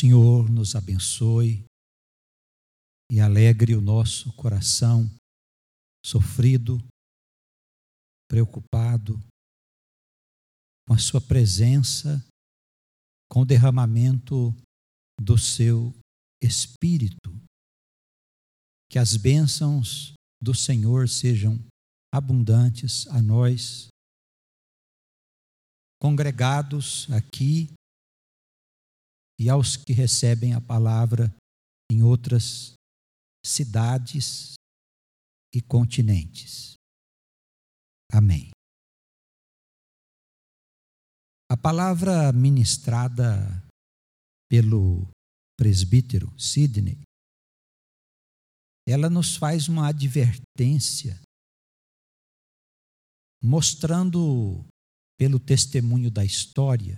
Senhor nos abençoe e alegre o nosso coração sofrido, preocupado com a sua presença, com o derramamento do seu Espírito. Que as bênçãos do Senhor sejam abundantes a nós, congregados aqui, e aos que recebem a palavra em outras cidades e continentes. Amém. A palavra ministrada pelo presbítero Sidney, ela nos faz uma advertência, mostrando pelo testemunho da história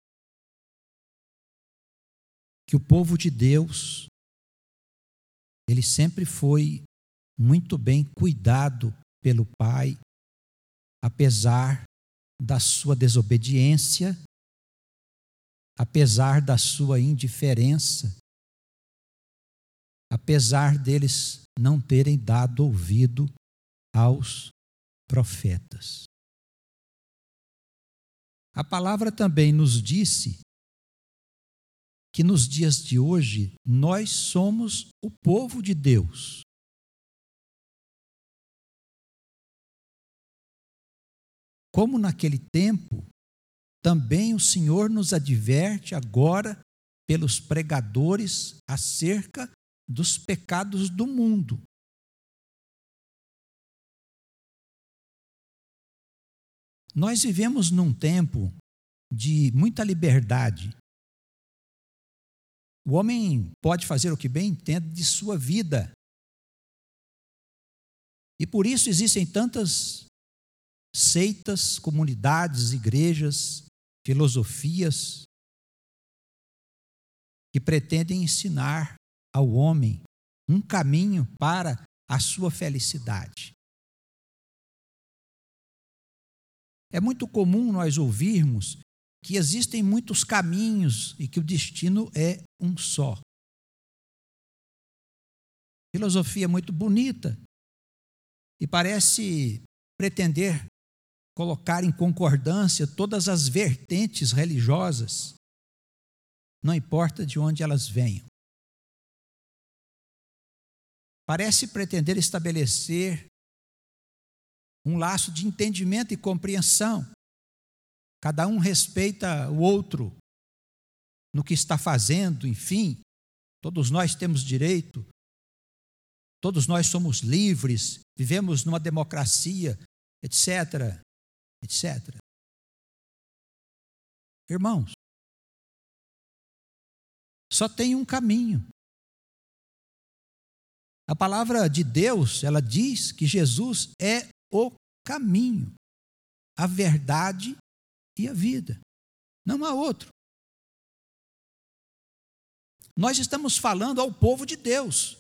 que o povo de Deus, ele sempre foi muito bem cuidado pelo Pai, apesar da sua desobediência, apesar da sua indiferença, apesar deles não terem dado ouvido aos profetas. A palavra também nos disse que nos dias de hoje nós somos o povo de Deus. Como naquele tempo, também o Senhor nos adverte agora pelos pregadores acerca dos pecados do mundo. Nós vivemos num tempo de muita liberdade. O homem pode fazer o que bem entende de sua vida. E por isso existem tantas seitas, comunidades, igrejas, filosofias que pretendem ensinar ao homem um caminho para a sua felicidade. É muito comum nós ouvirmos que existem muitos caminhos e que o destino é um só. Filosofia muito bonita e parece pretender colocar em concordância todas as vertentes religiosas, não importa de onde elas venham. Parece pretender estabelecer um laço de entendimento e compreensão. Cada um respeita o outro no que está fazendo, enfim, todos nós temos direito, todos nós somos livres, vivemos numa democracia, etc., etc. Irmãos, só tem um caminho. A palavra de Deus, ela diz que Jesus é o caminho, a verdade e a vida. Não há outro. Nós estamos falando ao povo de Deus.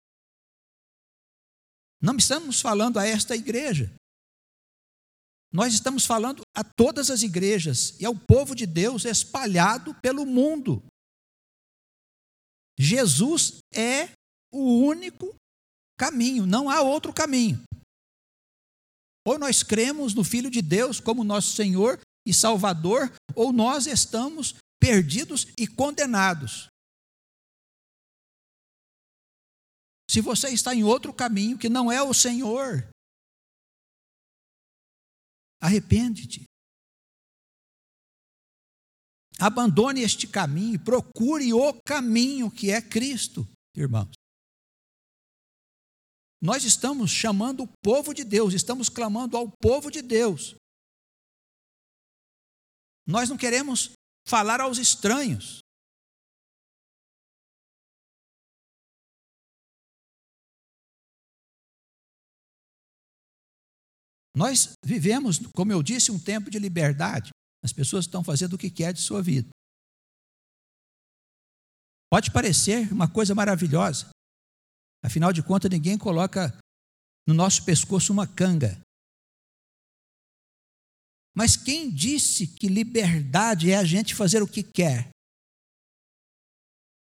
Não estamos falando a esta igreja. Nós estamos falando a todas as igrejas e ao povo de Deus espalhado pelo mundo. Jesus é o único caminho, não há outro caminho. Ou nós cremos no Filho de Deus como nosso Senhor e Salvador, ou nós estamos perdidos e condenados. Se você está em outro caminho que não é o Senhor, arrepende-te. Abandone este caminho, procure o caminho que é Cristo, irmãos. Nós estamos chamando o povo de Deus, estamos clamando ao povo de Deus. Nós não queremos falar aos estranhos. Nós vivemos, como eu disse, um tempo de liberdade. As pessoas estão fazendo o que querem de sua vida. Pode parecer uma coisa maravilhosa. Afinal de contas, ninguém coloca no nosso pescoço uma canga. Mas quem disse que liberdade é a gente fazer o que quer?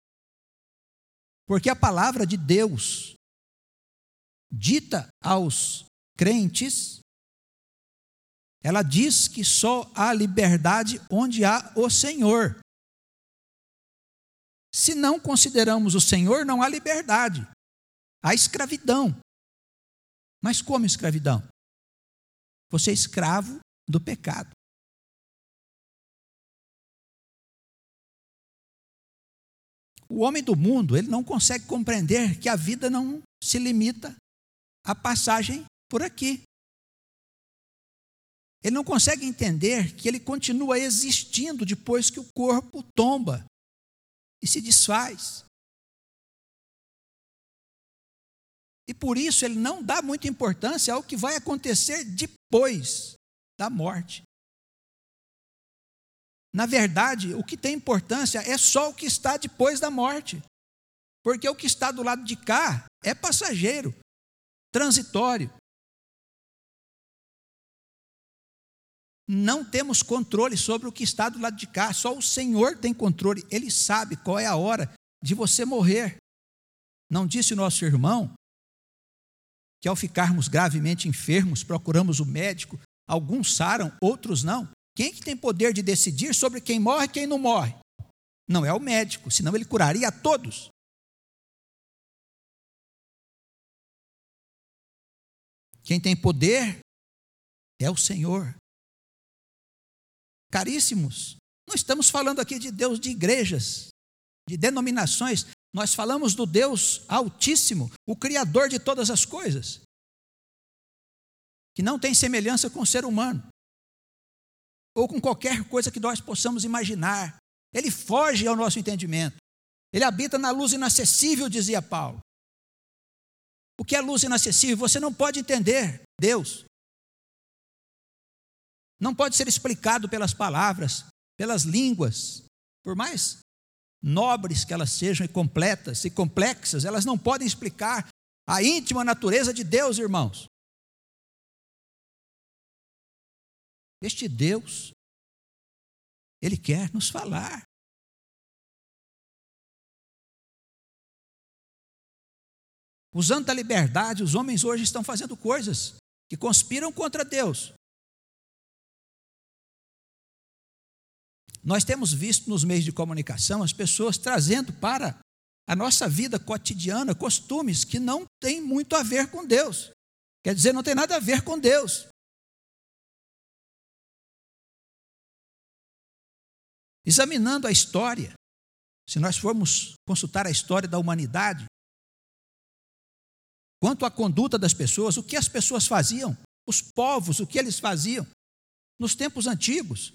Porque a palavra de Deus, dita aos crentes, ela diz que só há liberdade onde há o Senhor. Se não consideramos o Senhor, não há liberdade. Há escravidão. Mas como escravidão? Você é escravo do pecado. O homem do mundo, ele não consegue compreender que a vida não se limita à passagem por aqui. Ele não consegue entender que ele continua existindo depois que o corpo tomba e se desfaz. E por isso ele não dá muita importância ao que vai acontecer depois da morte. Na verdade, o que tem importância é só o que está depois da morte. Porque o que está do lado de cá é passageiro, transitório. Não temos controle sobre o que está do lado de cá, só o Senhor tem controle. Ele sabe qual é a hora de você morrer. Não disse o nosso irmão que ao ficarmos gravemente enfermos, procuramos o médico, alguns saram, outros não. Quem que tem poder de decidir sobre quem morre e quem não morre? Não é o médico, senão ele curaria a todos. Quem tem poder é o Senhor. Caríssimos, não estamos falando aqui de Deus de igrejas, de denominações. Nós falamos do Deus Altíssimo, o Criador de todas as coisas, que não tem semelhança com o ser humano, ou com qualquer coisa que nós possamos imaginar. Ele foge ao nosso entendimento. Ele habita na luz inacessível, dizia Paulo. O que é luz inacessível? Você não pode entender Deus. Não pode ser explicado pelas palavras, pelas línguas, por mais nobres que elas sejam e completas e complexas, elas não podem explicar a íntima natureza de Deus, irmãos. Este Deus, Ele quer nos falar. Usando a liberdade, os homens hoje estão fazendo coisas que conspiram contra Deus. Nós temos visto nos meios de comunicação as pessoas trazendo para a nossa vida cotidiana costumes que não têm muito a ver com Deus. Quer dizer, não tem nada a ver com Deus. Examinando a história, se nós formos consultar a história da humanidade, quanto à conduta das pessoas, o que as pessoas faziam, os povos, o que eles faziam nos tempos antigos.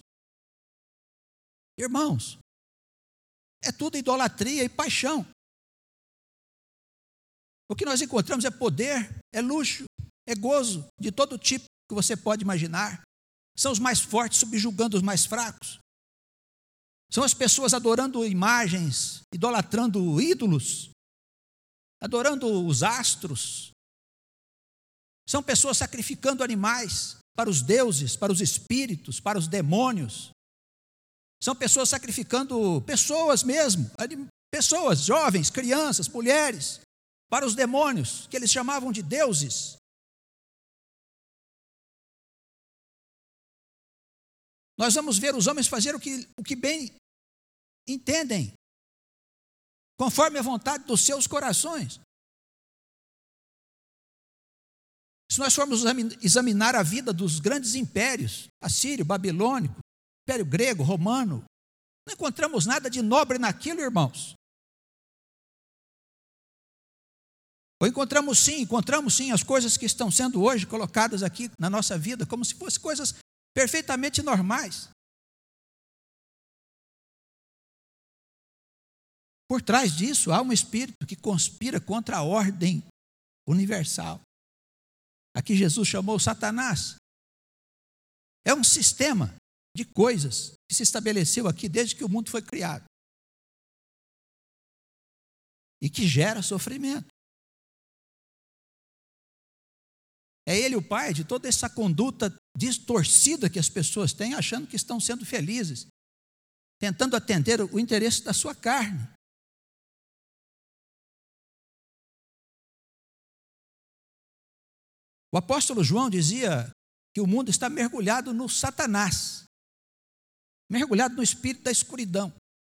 Irmãos, é tudo idolatria e paixão. O que nós encontramos é poder, é luxo, é gozo de todo tipo que você pode imaginar. São os mais fortes subjugando os mais fracos. São as pessoas adorando imagens, idolatrando ídolos, adorando os astros. São pessoas sacrificando animais para os deuses, para os espíritos, para os demônios. São pessoas sacrificando pessoas mesmo, pessoas, jovens, crianças, mulheres, para os demônios, que eles chamavam de deuses. Nós vamos ver os homens fazer o que bem entendem, conforme a vontade dos seus corações. Se nós formos examinar a vida dos grandes impérios, assírio, babilônico, Império grego, romano, não encontramos nada de nobre naquilo, irmãos. Ou encontramos sim as coisas que estão sendo hoje colocadas aqui na nossa vida, como se fossem coisas perfeitamente normais. Por trás disso, há um espírito que conspira contra a ordem universal. Aqui Jesus chamou Satanás. É um sistema de coisas que se estabeleceu aqui desde que o mundo foi criado e que gera sofrimento. É ele o pai de toda essa conduta distorcida que as pessoas têm, achando que estão sendo felizes, tentando atender o interesse da sua carne. O apóstolo João dizia que o mundo está mergulhado no Satanás, mergulhado no espírito da escuridão.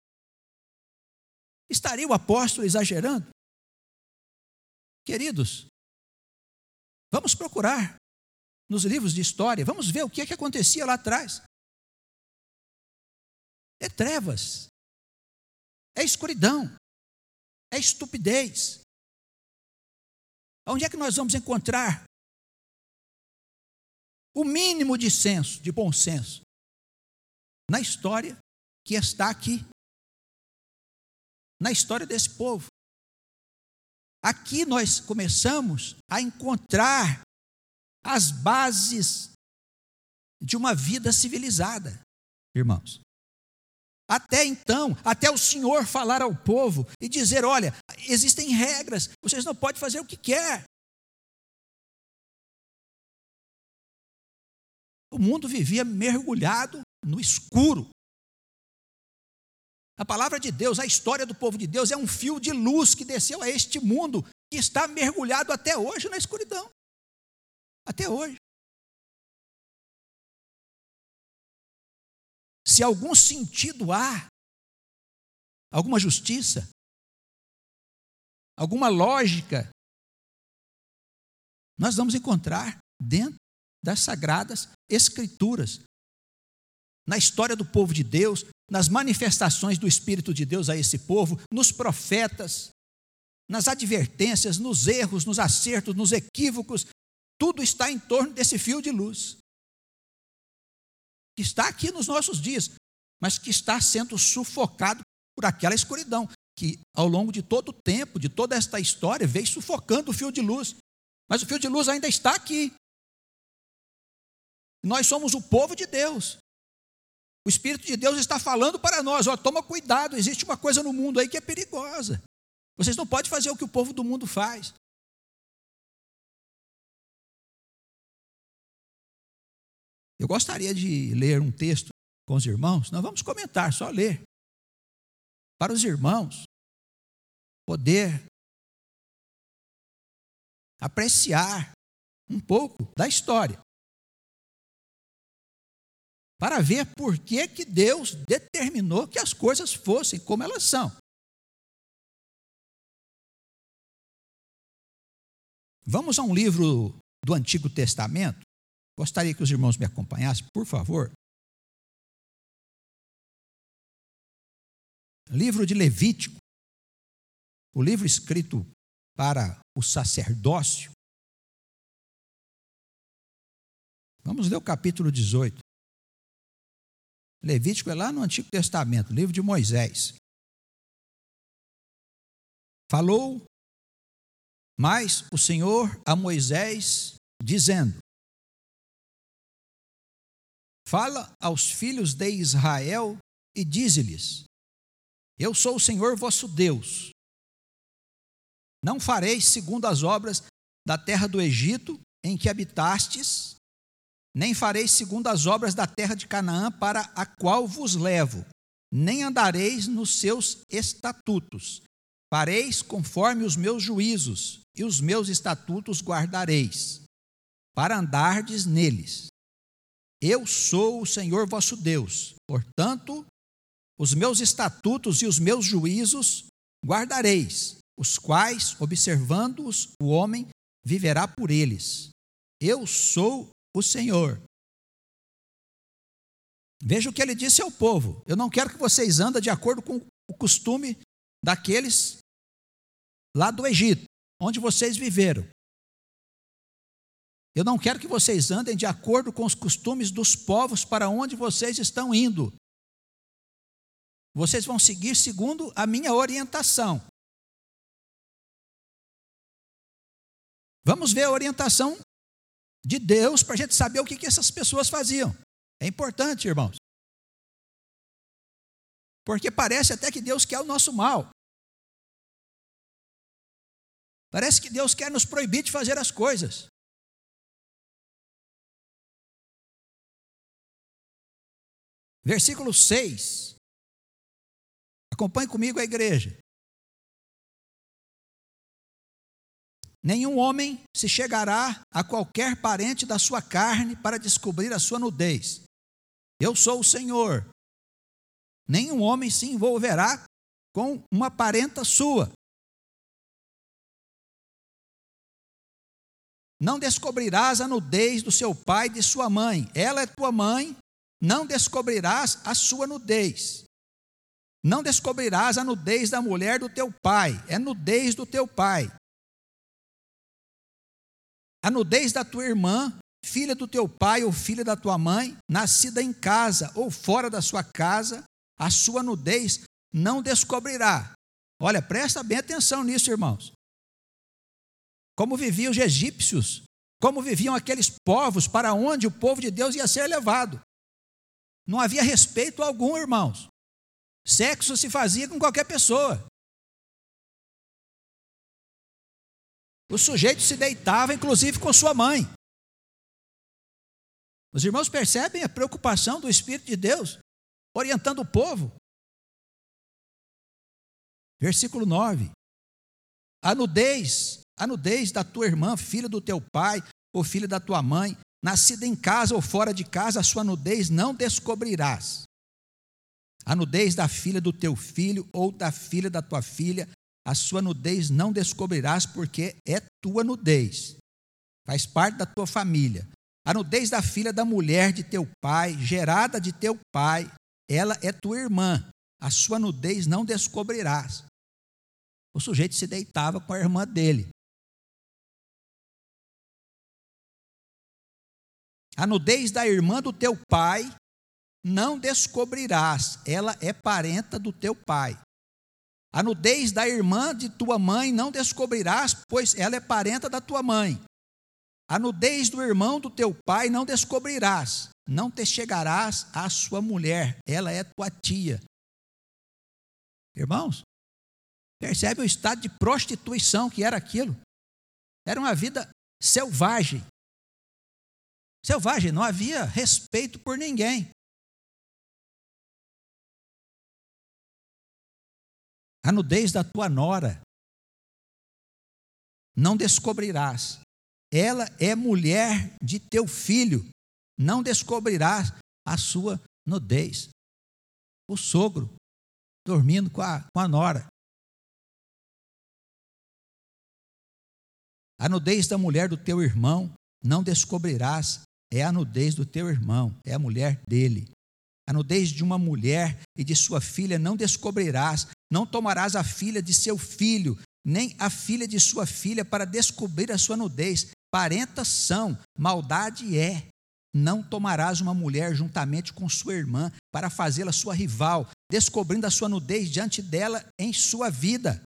Estaria o apóstolo exagerando? Queridos, vamos procurar nos livros de história, vamos ver o que é que acontecia lá atrás. É trevas, é escuridão, é estupidez. Onde é que nós vamos encontrar o mínimo de senso, de bom senso? Na história que está aqui, na história desse povo. Aqui nós começamos a encontrar as bases de uma vida civilizada, irmãos. Até então, até o Senhor falar ao povo e dizer: olha, existem regras, vocês não podem fazer o que quer. O mundo vivia mergulhado no escuro. A palavra de Deus, a história do povo de Deus é um fio de luz que desceu a este mundo que está mergulhado até hoje na escuridão. Até hoje. Se algum sentido há, alguma justiça, alguma lógica, nós vamos encontrar dentro das sagradas escrituras, na história do povo de Deus, nas manifestações do Espírito de Deus a esse povo, nos profetas, nas advertências, nos erros, nos acertos, nos equívocos, tudo está em torno desse fio de luz, que está aqui nos nossos dias, mas que está sendo sufocado por aquela escuridão, que ao longo de todo o tempo, de toda esta história, veio sufocando o fio de luz, mas o fio de luz ainda está aqui. Nós somos o povo de Deus. O Espírito de Deus está falando para nós: ó, toma cuidado, existe uma coisa no mundo aí que é perigosa. Vocês não podem fazer o que o povo do mundo faz. Eu gostaria de ler um texto com os irmãos, nós vamos comentar, só ler. Para os irmãos poder apreciar um pouco da história. Para ver por que Deus determinou que as coisas fossem como elas são. Vamos a um livro do Antigo Testamento. Gostaria que os irmãos me acompanhassem, por favor. Livro de Levítico. O livro escrito para o sacerdócio. Vamos ler o capítulo 18. Levítico é lá no Antigo Testamento, livro de Moisés. Falou mais o Senhor a Moisés, dizendo: fala aos filhos de Israel e dize-lhes: eu sou o Senhor vosso Deus. Não fareis segundo as obras da terra do Egito, em que habitastes, nem fareis segundo as obras da terra de Canaã, para a qual vos levo, nem andareis nos seus estatutos. Fareis conforme os meus juízos, e os meus estatutos guardareis, para andardes neles. Eu sou o Senhor vosso Deus, portanto, os meus estatutos e os meus juízos guardareis, os quais, observando-os, o homem viverá por eles. Eu sou o Senhor. Veja o que ele disse ao povo: eu não quero que vocês andem de acordo com o costume daqueles lá do Egito, onde vocês viveram. Eu não quero que vocês andem de acordo com os costumes dos povos para onde vocês estão indo. Vocês vão seguir segundo a minha orientação. Vamos ver a orientação de Deus para a gente saber o que essas pessoas faziam. É importante, irmãos. Porque parece até que Deus quer o nosso mal. Parece que Deus quer nos proibir de fazer as coisas. Versículo 6. Acompanhe comigo a igreja. Nenhum homem se chegará a qualquer parente da sua carne para descobrir a sua nudez. Eu sou o Senhor. Nenhum homem se envolverá com uma parenta sua. Não descobrirás a nudez do seu pai e de sua mãe. Ela é tua mãe. Não descobrirás a sua nudez. Não descobrirás a nudez da mulher do teu pai. É nudez do teu pai. A nudez da tua irmã, filha do teu pai ou filha da tua mãe, nascida em casa ou fora da sua casa, a sua nudez não descobrirá. Olha, presta bem atenção nisso, irmãos. Como viviam os egípcios, como viviam aqueles povos para onde o povo de Deus ia ser levado. Não havia respeito algum, irmãos. Sexo se fazia com qualquer pessoa. O sujeito se deitava, inclusive, com sua mãe. Os irmãos percebem a preocupação do Espírito de Deus, orientando o povo? Versículo 9. A nudez da tua irmã, filha do teu pai ou filha da tua mãe, nascida em casa ou fora de casa, a sua nudez não descobrirás. A nudez da filha do teu filho ou da filha da tua filha, a sua nudez não descobrirás, porque é tua nudez. Faz parte da tua família. A nudez da filha da mulher de teu pai, gerada de teu pai, ela é tua irmã. A sua nudez não descobrirás. O sujeito se deitava com a irmã dele. A nudez da irmã do teu pai não descobrirás. Ela é parenta do teu pai. A nudez da irmã de tua mãe não descobrirás, pois ela é parenta da tua mãe. A nudez do irmão do teu pai não descobrirás. Não te chegarás à sua mulher, ela é tua tia. Irmãos, percebe o estado de prostituição que era aquilo? Era uma vida selvagem. Selvagem, não havia respeito por ninguém. A nudez da tua nora não descobrirás. Ela é mulher de teu filho. Não descobrirás a sua nudez. O sogro dormindo com a nora. A nudez da mulher do teu irmão não descobrirás. É a nudez do teu irmão, é a mulher dele. A nudez de uma mulher e de sua filha não descobrirás. Não tomarás a filha de seu filho, nem a filha de sua filha para descobrir a sua nudez. Parentas são, maldade é. Não tomarás uma mulher juntamente com sua irmã para fazê-la sua rival, descobrindo a sua nudez diante dela em sua vida.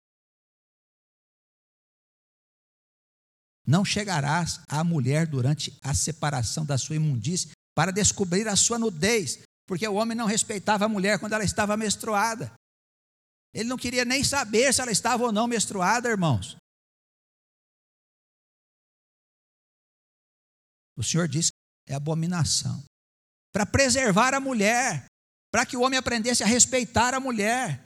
Não chegarás à mulher durante a separação da sua imundície para descobrir a sua nudez, porque o homem não respeitava a mulher quando ela estava menstruada. Ele não queria nem saber se ela estava ou não menstruada, irmãos. O Senhor diz que é abominação. Para preservar a mulher, para que o homem aprendesse a respeitar a mulher.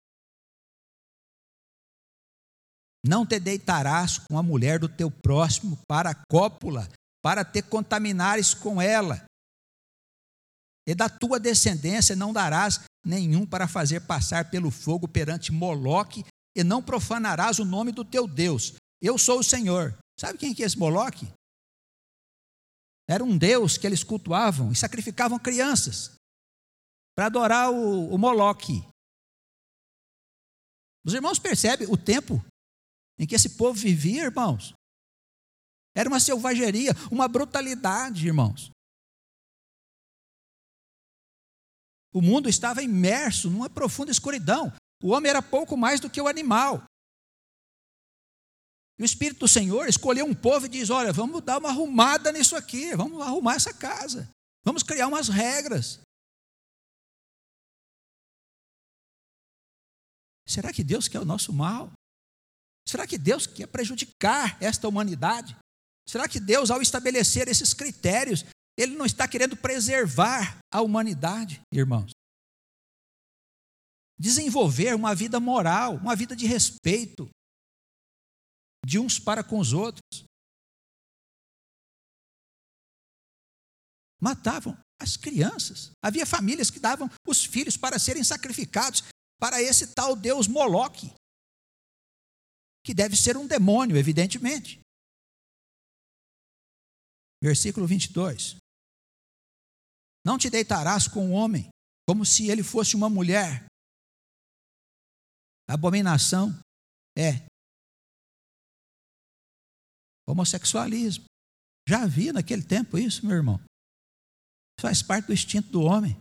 Não te deitarás com a mulher do teu próximo para a cópula, para te contaminares com ela. E da tua descendência não darás nenhum para fazer passar pelo fogo perante Moloque, e não profanarás o nome do teu Deus. Eu sou o Senhor. Sabe quem que é esse Moloque? Era um deus que eles cultuavam e sacrificavam crianças para adorar o Moloque. Os irmãos percebem o tempo em que esse povo vivia, irmãos? Era uma selvageria, uma brutalidade, irmãos. O mundo estava imerso numa profunda escuridão. O homem era pouco mais do que o animal. E o Espírito do Senhor escolheu um povo e diz: olha, vamos dar uma arrumada nisso aqui, vamos arrumar essa casa, vamos criar umas regras. Será que Deus quer o nosso mal? Será que Deus quer prejudicar esta humanidade? Será que Deus, ao estabelecer esses critérios, Ele não está querendo preservar a humanidade, irmãos? Desenvolver uma vida moral, uma vida de respeito. de uns para com os outros. Matavam as crianças. Havia famílias que davam os filhos para serem sacrificados para esse tal Deus Moloque, que deve ser um demônio, evidentemente. Versículo 22. Não te deitarás com o homem, como se ele fosse uma mulher. Abominação é homossexualismo. Já havia naquele tempo isso, meu irmão. Faz parte do instinto do homem.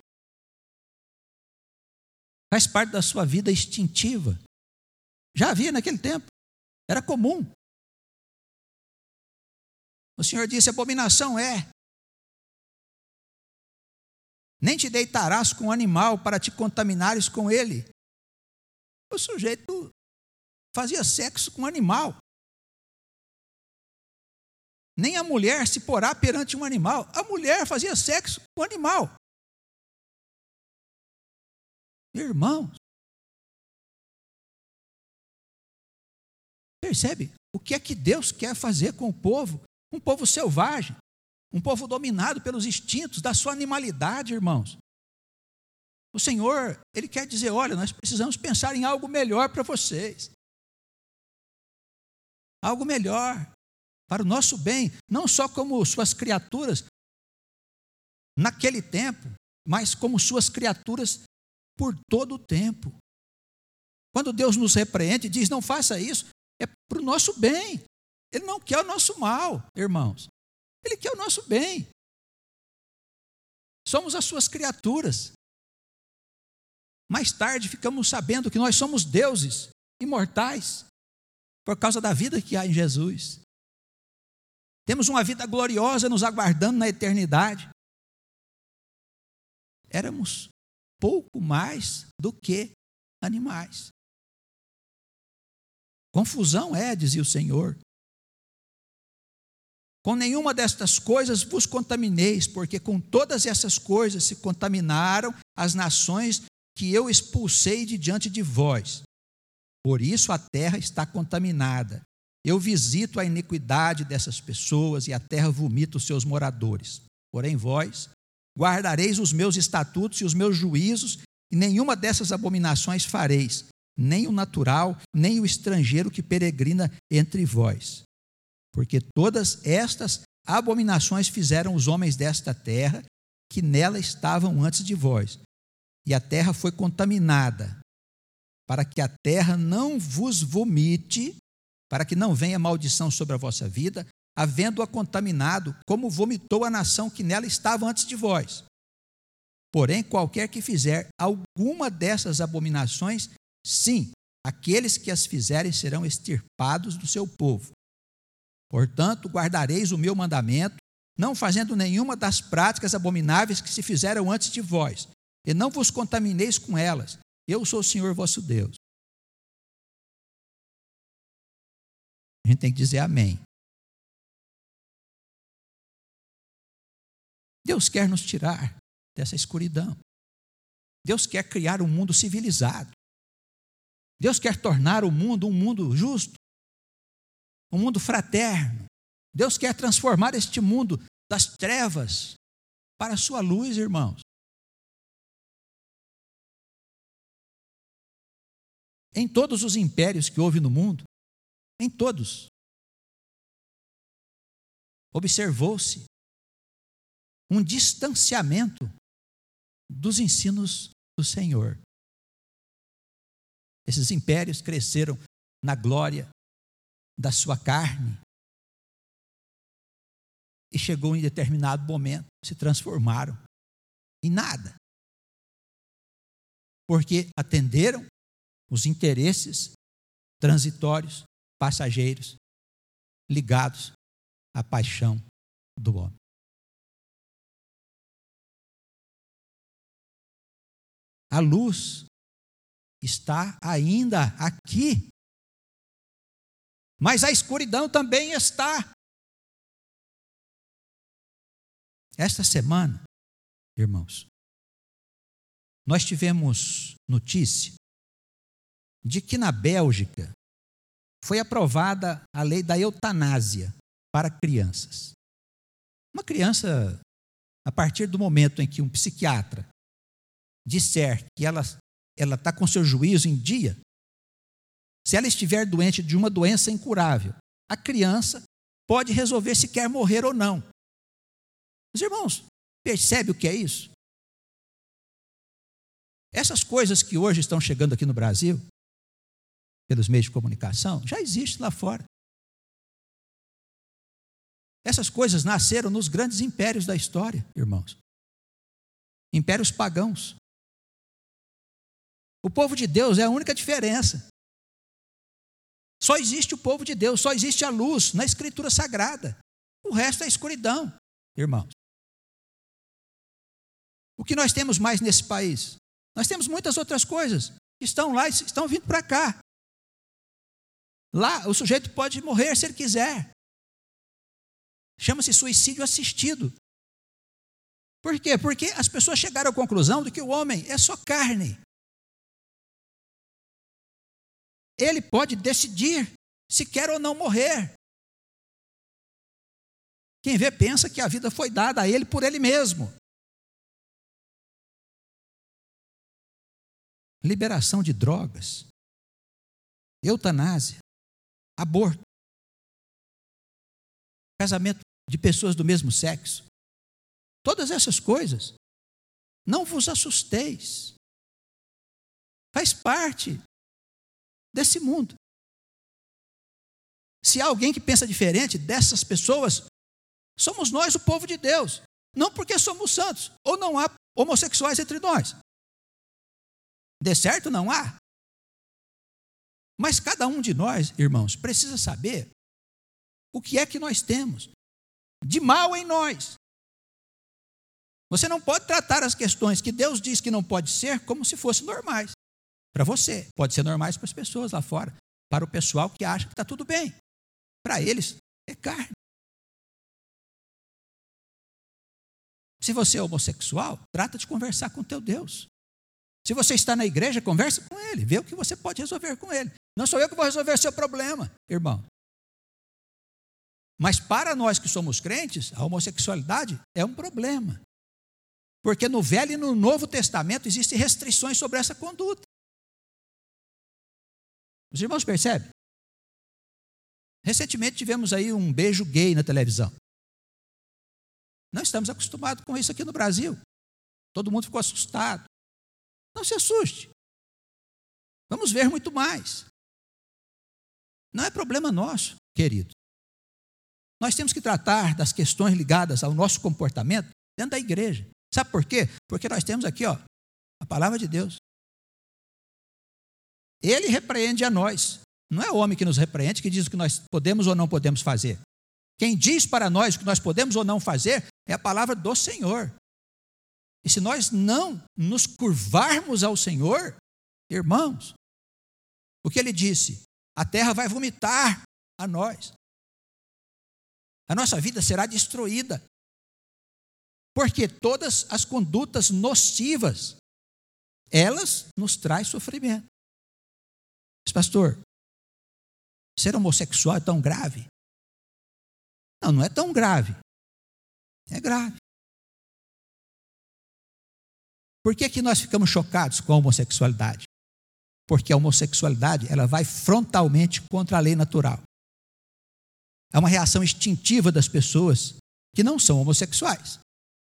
Faz parte da sua vida instintiva. Já havia naquele tempo. Era comum. O Senhor disse: abominação é. Nem te deitarás com o animal para te contaminares com ele. O sujeito fazia sexo com o animal. Nem a mulher se porá perante um animal. A mulher fazia sexo com o animal. Irmãos, percebe o que é que Deus quer fazer com o povo? Um povo selvagem, um povo dominado pelos instintos da sua animalidade, irmãos. O Senhor, Ele quer dizer: olha, nós precisamos pensar em algo melhor para vocês. Algo melhor, para o nosso bem, não só como suas criaturas naquele tempo, mas como suas criaturas por todo o tempo. Quando Deus nos repreende e diz: não faça isso, é para o nosso bem. Ele não quer o nosso mal, irmãos. Ele quer o nosso bem. Somos as suas criaturas. Mais tarde ficamos sabendo que nós somos deuses imortais por causa da vida que há em Jesus. Temos uma vida gloriosa nos aguardando na eternidade. Éramos pouco mais do que animais. Confusão é, dizia o Senhor. Com nenhuma destas coisas vos contamineis, porque com todas essas coisas se contaminaram as nações que eu expulsei de diante de vós. Por isso a terra está contaminada. Eu visito a iniquidade dessas pessoas e a terra vomita os seus moradores. Porém vós guardareis os meus estatutos e os meus juízos, e nenhuma dessas abominações fareis, nem o natural, nem o estrangeiro que peregrina entre vós. Porque todas estas abominações fizeram os homens desta terra, que nela estavam antes de vós. E a terra foi contaminada, para que a terra não vos vomite, para que não venha maldição sobre a vossa vida, havendo-a contaminado, como vomitou a nação que nela estava antes de vós. Porém, qualquer que fizer alguma dessas abominações, sim, aqueles que as fizerem serão extirpados do seu povo. Portanto, guardareis o meu mandamento, não fazendo nenhuma das práticas abomináveis que se fizeram antes de vós, e não vos contamineis com elas. Eu sou o Senhor vosso Deus. A gente tem que dizer amém. Deus quer nos tirar dessa escuridão. Deus quer criar um mundo civilizado. Deus quer tornar o mundo um mundo justo, um mundo fraterno. Deus quer transformar este mundo das trevas para a sua luz, irmãos. Em todos os impérios que houve no mundo, em todos, observou-se um distanciamento dos ensinos do Senhor. Esses impérios cresceram na glória da sua carne e chegou em determinado momento, se transformaram em nada, porque atenderam os interesses transitórios, passageiros, ligados à paixão do homem. A luz está ainda aqui, mas a escuridão também está. Esta semana, irmãos, nós tivemos notícia de que na Bélgica foi aprovada a lei da eutanásia para crianças. Uma criança, a partir do momento em que um psiquiatra disser que ela está com seu juízo em dia, se ela estiver doente de uma doença incurável, a criança pode resolver se quer morrer ou não. Os irmãos, percebe o que é isso? Essas coisas que hoje estão chegando aqui no Brasil, pelos meios de comunicação, já existem lá fora. Essas coisas nasceram nos grandes impérios da história, irmãos. Impérios pagãos. O povo de Deus é a única diferença. Só existe o povo de Deus, só existe a luz na Escritura Sagrada. O resto é escuridão, irmãos. O que nós temos mais nesse país? Nós temos muitas outras coisas que estão lá e estão vindo para cá. Lá o sujeito pode morrer se ele quiser. Chama-se suicídio assistido. Por quê? Porque as pessoas chegaram à conclusão de que o homem é só carne. Ele pode decidir se quer ou não morrer. Quem vê pensa que a vida foi dada a ele por ele mesmo. Liberação de drogas, eutanásia, aborto, casamento de pessoas do mesmo sexo. Todas essas coisas, não vos assusteis. Faz parte desse mundo. Se há alguém que pensa diferente dessas pessoas, somos nós, o povo de Deus. Não porque somos santos, ou não há homossexuais entre nós. De certo, não há. Mas cada um de nós, irmãos, precisa saber o que é que nós temos de mal em nós. Você não pode tratar as questões que Deus diz que não pode ser como se fossem normais. Para você, pode ser normais para as pessoas lá fora. Para o pessoal que acha que está tudo bem. Para eles, é carne. Se você é homossexual, trata de conversar com o teu Deus. Se você está na igreja, conversa com ele, vê o que você pode resolver com ele. Não sou eu que vou resolver o seu problema, irmão. Mas para nós que somos crentes, a homossexualidade é um problema. Porque no Velho e no Novo Testamento existem restrições sobre essa conduta. Os irmãos percebem? Recentemente tivemos aí um beijo gay na televisão. Não estamos acostumados com isso aqui no Brasil. Todo mundo ficou assustado. Não se assuste. Vamos ver muito mais. Não é problema nosso, querido. Nós temos que tratar das questões ligadas ao nosso comportamento dentro da igreja. Sabe por quê? Porque nós temos aqui, a palavra de Deus. Ele repreende a nós. Não é o homem que nos repreende, que diz o que nós podemos ou não podemos fazer. Quem diz para nós o que nós podemos ou não fazer é a palavra do Senhor. E se nós não nos curvarmos ao Senhor, irmãos, o que ele disse? A terra vai vomitar a nós. A nossa vida será destruída. Porque todas as condutas nocivas, elas nos trazem sofrimento. Mas, pastor, ser homossexual é tão grave? Não, não é tão grave. É grave. Por que nós ficamos chocados com a homossexualidade? Porque a homossexualidade, ela vai frontalmente contra a lei natural. É uma reação instintiva das pessoas que não são homossexuais.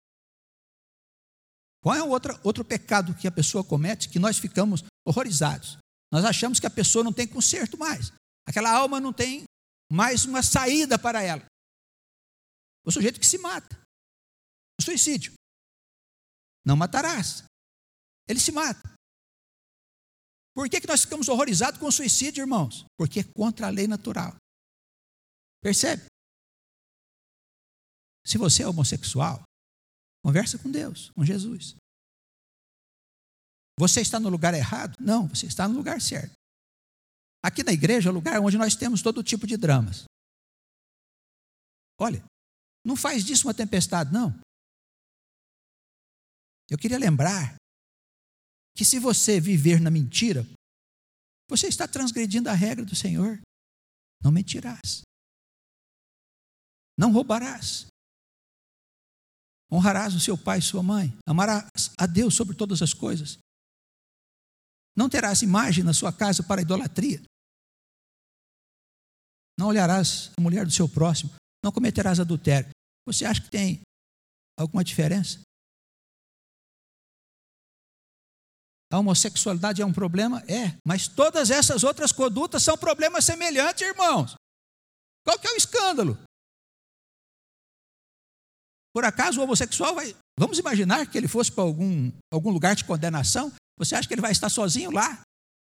Qual é outro pecado que a pessoa comete que nós ficamos horrorizados? Nós achamos que a pessoa não tem conserto mais. Aquela alma não tem mais uma saída para ela. O sujeito que se mata. O suicídio. Não matarás. Ele se mata. Por que nós ficamos horrorizados com o suicídio, irmãos? Porque é contra a lei natural. Percebe? Se você é homossexual, conversa com Deus, com Jesus. Você está no lugar errado? Não, você está no lugar certo. Aqui na igreja é o lugar onde nós temos todo tipo de dramas. Olha, não faz disso uma tempestade, não. Eu queria lembrar que se você viver na mentira, você está transgredindo a regra do Senhor. Não mentirás. Não roubarás. Honrarás o seu pai e sua mãe. Amarás a Deus sobre todas as coisas. Não terás imagem na sua casa para idolatria. Não olharás a mulher do seu próximo. Não cometerás adultério. Você acha que tem alguma diferença? A homossexualidade é um problema? É, mas todas essas outras condutas são problemas semelhantes, irmãos. Qual que é o escândalo? Por acaso o homossexual vai... Vamos imaginar que ele fosse para algum lugar de condenação. Você acha que ele vai estar sozinho lá?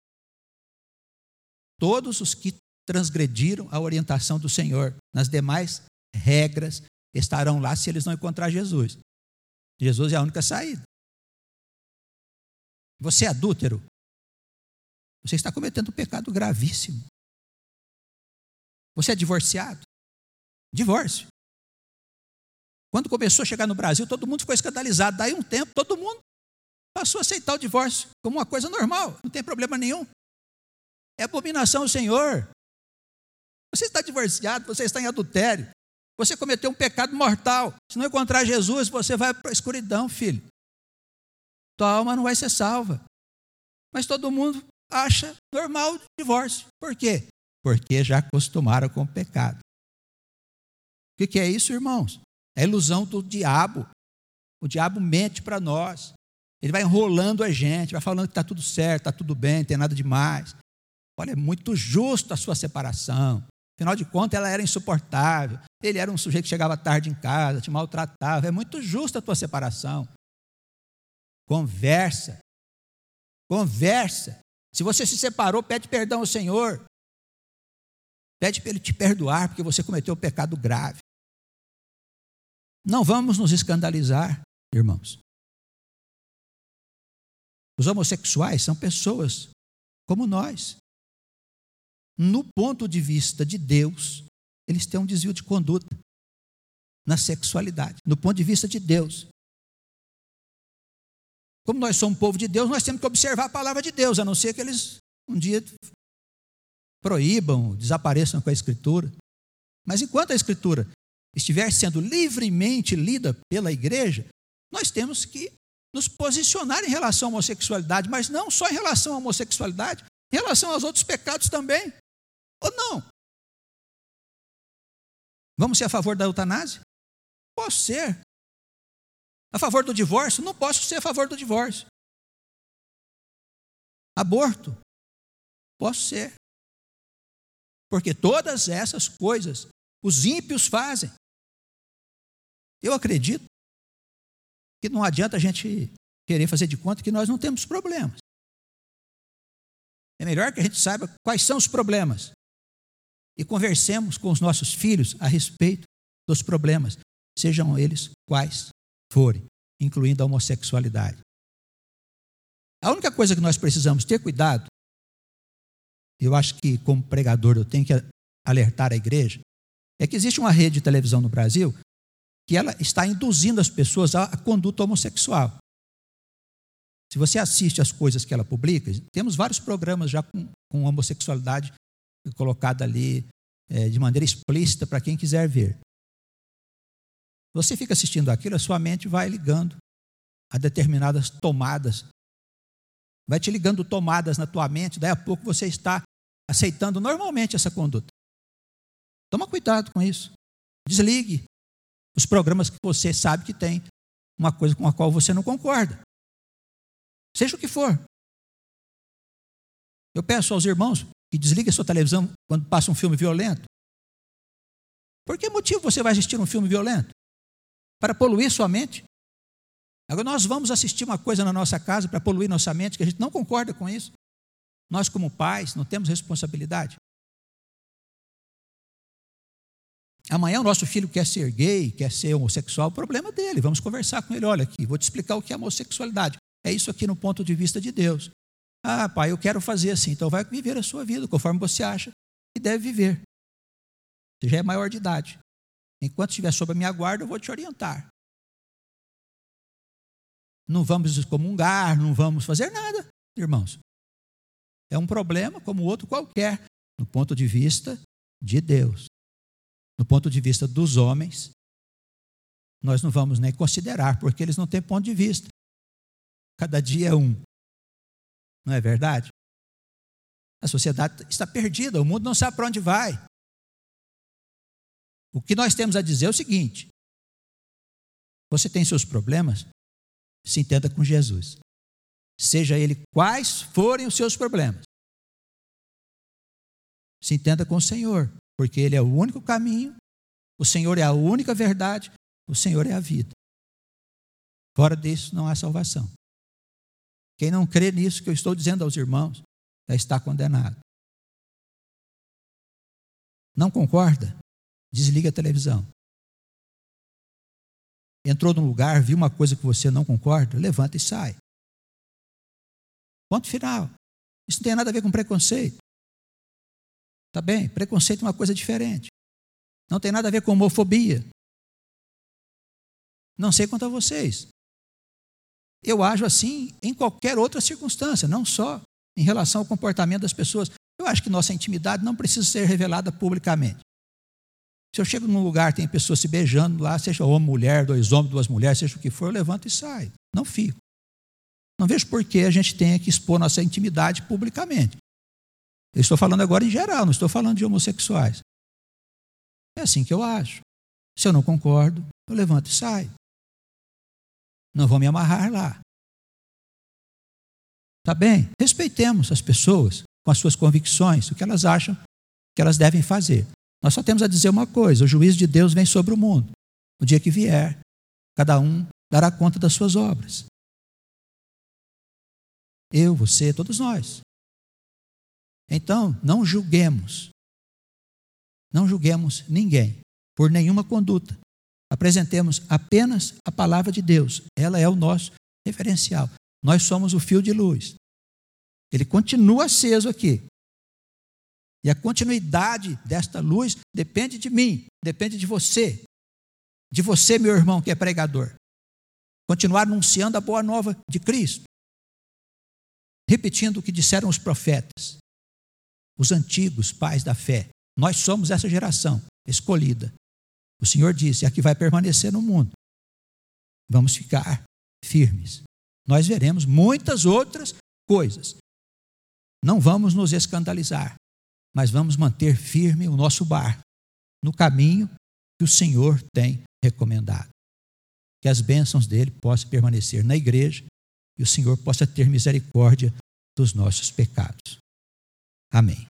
Todos os que transgrediram a orientação do Senhor nas demais regras estarão lá se eles não encontrar Jesus. Jesus é a única saída. Você é adúltero, você está cometendo um pecado gravíssimo. Você é divorciado? Divórcio. Quando começou a chegar no Brasil, todo mundo ficou escandalizado. Daí um tempo, todo mundo passou a aceitar o divórcio como uma coisa normal, não tem problema nenhum. É abominação ao Senhor. Você está divorciado, você está em adultério, você cometeu um pecado mortal. Se não encontrar Jesus, você vai para a escuridão, filho. Tua alma não vai ser salva. Mas todo mundo acha normal o divórcio. Por quê? Porque já acostumaram com o pecado. O que é isso, irmãos? É a ilusão do diabo. O diabo mente para nós. Ele vai enrolando a gente, vai falando que está tudo certo, está tudo bem, não tem nada demais. Olha, é muito justo a sua separação. Afinal de contas, ela era insuportável. Ele era um sujeito que chegava tarde em casa, te maltratava. É muito justa a tua separação. Conversa. Conversa. Se você se separou, pede perdão ao Senhor. Pede para Ele te perdoar, porque você cometeu um pecado grave. Não vamos nos escandalizar, irmãos. Os homossexuais são pessoas como nós. No ponto de vista de Deus, eles têm um desvio de conduta na sexualidade. No ponto de vista de Deus. Como nós somos povo de Deus, nós temos que observar a palavra de Deus, a não ser que eles um dia proíbam, desapareçam com a Escritura. Mas enquanto a Escritura estiver sendo livremente lida pela igreja, nós temos que nos posicionar em relação à homossexualidade, mas não só em relação à homossexualidade, em relação aos outros pecados também. Ou não? Vamos ser a favor da eutanásia? Posso ser. A favor do divórcio? Não posso ser a favor do divórcio. Aborto? Posso ser. Porque todas essas coisas os ímpios fazem. Eu acredito que não adianta a gente querer fazer de conta que nós não temos problemas. É melhor que a gente saiba quais são os problemas e conversemos com os nossos filhos a respeito dos problemas, sejam eles quais forem, incluindo a homossexualidade. A única coisa que nós precisamos ter cuidado, eu acho que como pregador eu tenho que alertar a igreja, é que existe uma rede de televisão no Brasil que ela está induzindo as pessoas à conduta homossexual. Se você assiste as coisas que ela publica, temos vários programas já com homossexualidade colocada ali de maneira explícita para quem quiser ver. Você fica assistindo aquilo, a sua mente vai ligando a determinadas tomadas. Vai te ligando tomadas na tua mente, daí a pouco você está aceitando normalmente essa conduta. Toma cuidado com isso. Desligue os programas que você sabe que tem uma coisa com a qual você não concorda. Seja o que for. Eu peço aos irmãos que desliguem a sua televisão quando passa um filme violento. Por que motivo você vai assistir um filme violento? Para poluir sua mente? Agora nós vamos assistir uma coisa na nossa casa para poluir nossa mente, que a gente não concorda com isso. Nós como pais não temos responsabilidade. Amanhã o nosso filho quer ser gay, quer ser homossexual, o problema dele. Vamos conversar com ele. Olha aqui, vou te explicar o que é homossexualidade. É isso aqui no ponto de vista de Deus. Ah, pai, eu quero fazer assim. Então vai viver a sua vida conforme você acha que deve viver. Você já é maior de idade. Enquanto estiver sob a minha guarda, eu vou te orientar. Não vamos excomungar, não vamos fazer nada, irmãos. É um problema como outro qualquer, do ponto de vista de Deus. Do ponto de vista dos homens, nós não vamos nem considerar, porque eles não têm ponto de vista. Cada dia é um. Não é verdade? A sociedade está perdida, o mundo não sabe para onde vai. O que nós temos a dizer é o seguinte: você tem seus problemas, se entenda com Jesus. Seja ele quais forem os seus problemas. Se entenda com o Senhor, porque Ele é o único caminho, o Senhor é a única verdade, o Senhor é a vida. Fora disso não há salvação. Quem não crê nisso que eu estou dizendo aos irmãos, já está condenado. Não concorda? Desliga a televisão. Entrou num lugar, viu uma coisa que você não concorda, levanta e sai. Ponto final. Isso não tem nada a ver com preconceito. Tá bem? Preconceito é uma coisa diferente. Não tem nada a ver com homofobia. Não sei quanto a vocês. Eu ajo assim em qualquer outra circunstância, não só em relação ao comportamento das pessoas. Eu acho que nossa intimidade não precisa ser revelada publicamente. Se eu chego num lugar, tem pessoas se beijando lá, seja homem, mulher, dois homens, duas mulheres, seja o que for, eu levanto e saio. Não fico. Não vejo por que a gente tenha que expor nossa intimidade publicamente. Eu estou falando agora em geral, não estou falando de homossexuais. É assim que eu acho. Se eu não concordo, eu levanto e saio. Não vou me amarrar lá. Tá bem? Respeitemos as pessoas com as suas convicções, o que elas acham que elas devem fazer. Nós só temos a dizer uma coisa: o juízo de Deus vem sobre o mundo. O dia que vier, cada um dará conta das suas obras. Eu, você, todos nós. Então, não julguemos. Não julguemos ninguém por nenhuma conduta. Apresentemos apenas a palavra de Deus. Ela é o nosso referencial. Nós somos o fio de luz. Ele continua aceso aqui. E a continuidade desta luz depende de mim, depende de você. De você, meu irmão, que é pregador. Continuar anunciando a boa nova de Cristo. Repetindo o que disseram os profetas. Os antigos pais da fé. Nós somos essa geração escolhida. O Senhor disse: a que vai permanecer no mundo. Vamos ficar firmes. Nós veremos muitas outras coisas. Não vamos nos escandalizar, mas vamos manter firme o nosso barco no caminho que o Senhor tem recomendado. Que as bênçãos dele possam permanecer na igreja e o Senhor possa ter misericórdia dos nossos pecados. Amém.